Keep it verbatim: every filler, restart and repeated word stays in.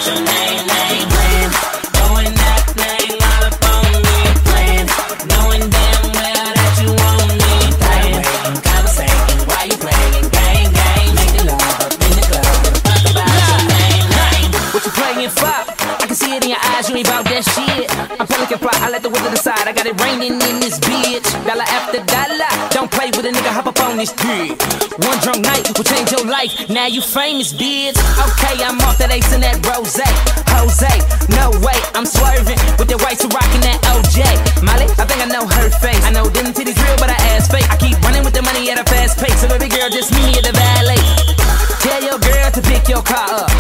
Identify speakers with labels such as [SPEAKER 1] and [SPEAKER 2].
[SPEAKER 1] your name, name, playing. Throwing that name all up on me, playing. Knowing damn well that you want me, playing. Conversating while you playing, gang, gang. Making love up in the club, give a fuck about your name, name.
[SPEAKER 2] What you playing for? I can see it in your eyes, you ain't about that shit. I'm Pelican fly, I let the weather decide. I got it raining in this bitch. Dollar after dollar, don't play with a nigga, hop up on this dick. One drunk night will change your life, now you famous, bitch. Okay, I'm off that ace and that rose. Jose, no way, I'm swerving with the whites who rockin' that O J. Molly, I think I know her face. I know them titties real, but her ass fake. I keep running with the money at a fast pace, so baby girl, just meet me at the valet. Tell your girl to pick your car up.